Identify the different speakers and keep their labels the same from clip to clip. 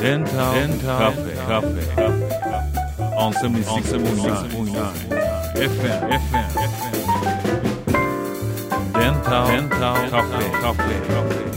Speaker 1: デンタルカフェ on 76.9 FM デンタルカフェ。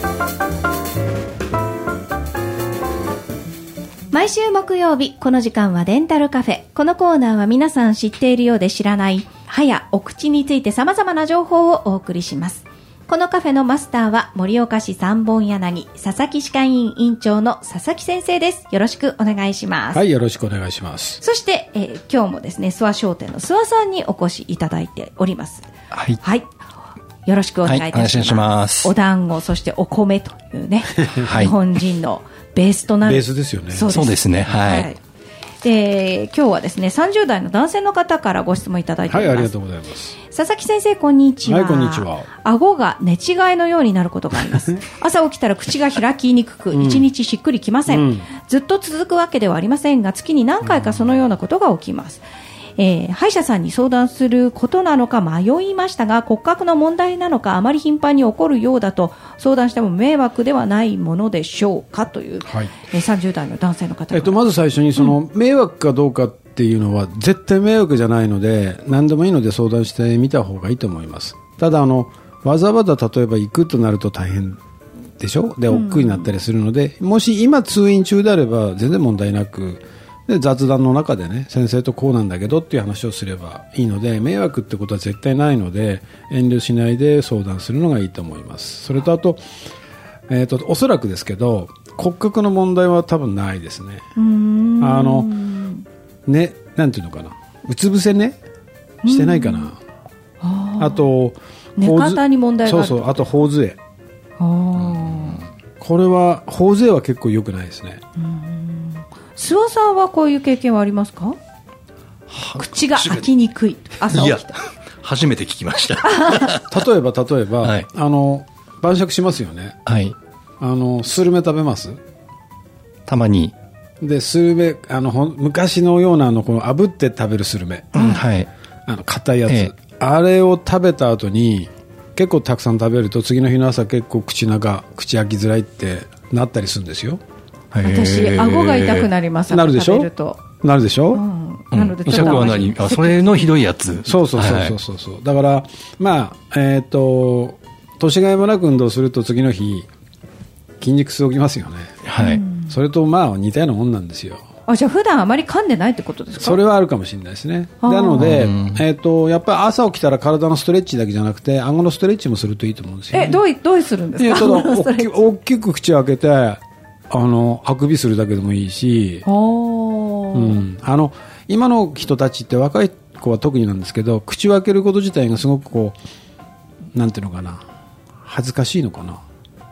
Speaker 2: 毎週木曜日この時間はデンタルカフェ。このコーナーは皆さん知っているようで知らない歯やお口について様々な情報をお送りします。このカフェのマスターは盛岡市三本柳佐々木歯科医院院長の佐々木先生です。よろしくお願いします。
Speaker 3: はい、よろしくお願いします。
Speaker 2: そして、今日もですね諏訪商店の諏訪さんにお越しいただいております。
Speaker 4: はい、
Speaker 2: はい、よろしくお願いいたします。
Speaker 4: はい、お願いします。
Speaker 2: お団子そしてお米というね、
Speaker 4: はい、
Speaker 2: 日本人のベースとなる
Speaker 3: ベースですよね。
Speaker 4: そうですね。はい。
Speaker 2: で今日はですね30代の男性の方からご質問いただいております。
Speaker 3: はい、ありがとうございます。
Speaker 2: 佐々木先生こんにちは。
Speaker 3: はい、こんにちは。
Speaker 2: 顎が寝違いのようになることがあります朝起きたら口が開きにくく1日しっくりきません、ずっと続くわけではありませんが月に何回かそのようなことが起きます。歯医者さんに相談することなのか迷いましたが骨格の問題なのかあまり頻繁に起こるようだと相談しても迷惑ではないものでしょうかという、はい、30代の男性の方が、
Speaker 3: まず最初にその、迷惑かどうかっていうのは絶対迷惑じゃないので何でもいいので相談してみた方がいいと思います。ただわざわざ例えば行くとなると大変でしょ。で億劫になったりするので、もし今通院中であれば全然問題なくで雑談の中でね先生とこうなんだけどっていう話をすればいいので迷惑ってことは絶対ないので遠慮しないで相談するのがいいと思います。それとあと、おそらくですけど骨格の問題は多分ないですね。ね、なんていうのかなうつ伏せねしてないかな。あと
Speaker 2: 寝方に問題がある。
Speaker 3: そうそう、あと頬杖。これは頬杖は結構良くないですね。
Speaker 2: 諏訪さんはこういう経験はありますか？口が開きにくい朝起きた。
Speaker 4: 初めて聞きました
Speaker 3: 例えば、はい、晩酌しますよね。
Speaker 4: はい。
Speaker 3: スルメ食べます？
Speaker 4: たまに。
Speaker 3: でスルメ昔のようなこの炙って食べるスルメ、
Speaker 4: はい、
Speaker 3: 硬いやつ、あれを食べた後に結構たくさん食べると次の日の朝結構口開きづらいってなったりするんですよ。
Speaker 2: 私顎が痛くなります。
Speaker 3: なるでしょ。なるでしょ。
Speaker 2: なので
Speaker 4: ちょっとそれのひどいやつ。
Speaker 3: そう、だからまあ年がいもなく運動すると次の日筋肉痛起きますよね。
Speaker 4: はい。
Speaker 3: それとまあ似たようなもんなんですよ。
Speaker 2: じゃあ普段あまり噛んでないってことですか？
Speaker 3: それはあるかもしれないですね。なのでやっぱり朝起きたら体のストレッチだけじゃなくて顎のストレッチもするといいと思うんですよね。
Speaker 2: どうするんですか？
Speaker 3: 大きく口を開けてあくびするだけでもいいし、今の人たちって若い子は特になんですけど口を開けること自体がすごくこうなんていうのかな恥ずかしいのかな。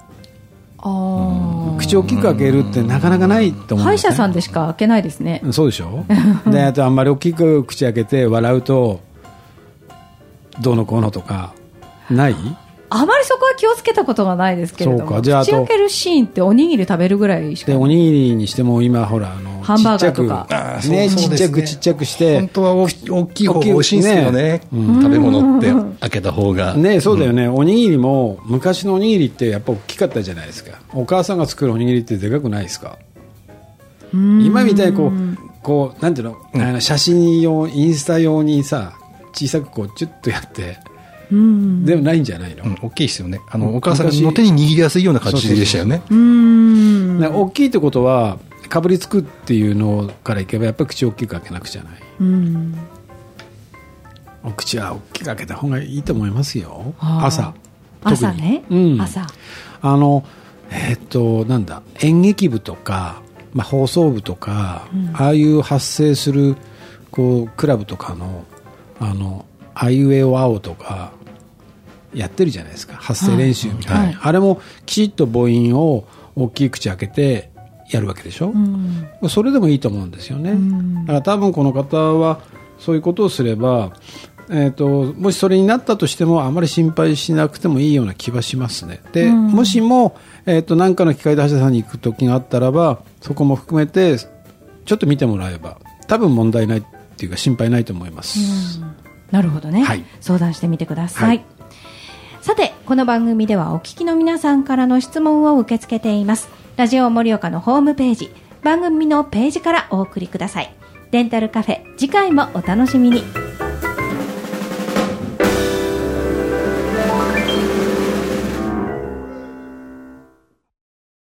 Speaker 3: 口を大きく開けるってなかなかないと思うんですね。
Speaker 2: 歯医者さんでしか開けないですね。
Speaker 3: そうでしょであとあんまり大きく口開けて笑うとどうのこうのとかない？
Speaker 2: あまりそこは気をつけたことがないですけれども。
Speaker 3: そうか。じゃあ
Speaker 2: 口開けるシーンっておにぎり食べるぐらいしか。
Speaker 3: でおにぎりにしても今ほら
Speaker 2: ハンバーガーとか
Speaker 3: ね、ちっちゃくして
Speaker 4: 本当は大きい方が美味しいんですよね。食べ物って開けた方が
Speaker 3: ね。そうだよね。おにぎりも昔のおにぎりってやっぱ大きかったじゃないですか。お母さんが作るおにぎりってでかくないですか？今みたいにこうなんていうの、写真用インスタ用にさ小さくこうチュッとやってでもないんじゃないの？
Speaker 4: 大きいですよね。お母さんの手に握りやすいような感じでしたよね。
Speaker 3: 大きいってことはかぶりつくっていうのからいけばやっぱり口を大きく開けなくちゃない。お口は大きく開けた方がいいと思いますよ。朝
Speaker 2: ね。朝
Speaker 3: なんだ演劇部とか、放送部とか、ああいう発声するこうクラブとかのあいうえおあおとかやってるじゃないですか。発声練習みたいな、あれもきちっと母音を大きい口開けてやるわけでしょ。それでもいいと思うんですよね。だから多分この方はそういうことをすれば、もしそれになったとしてもあまり心配しなくてもいいような気はしますね。で、もしも、何かの機会で歯医者さんに行く時があったらばそこも含めてちょっと見てもらえば多分問題ないっていうか心配ないと思います。
Speaker 2: なるほどね、相談してみてください。さてこの番組ではお聞きの皆さんからの質問を受け付けています。 ラジオ盛岡のホームページ、番組のページからお送りください。デンタルカフェ、次回もお楽しみに。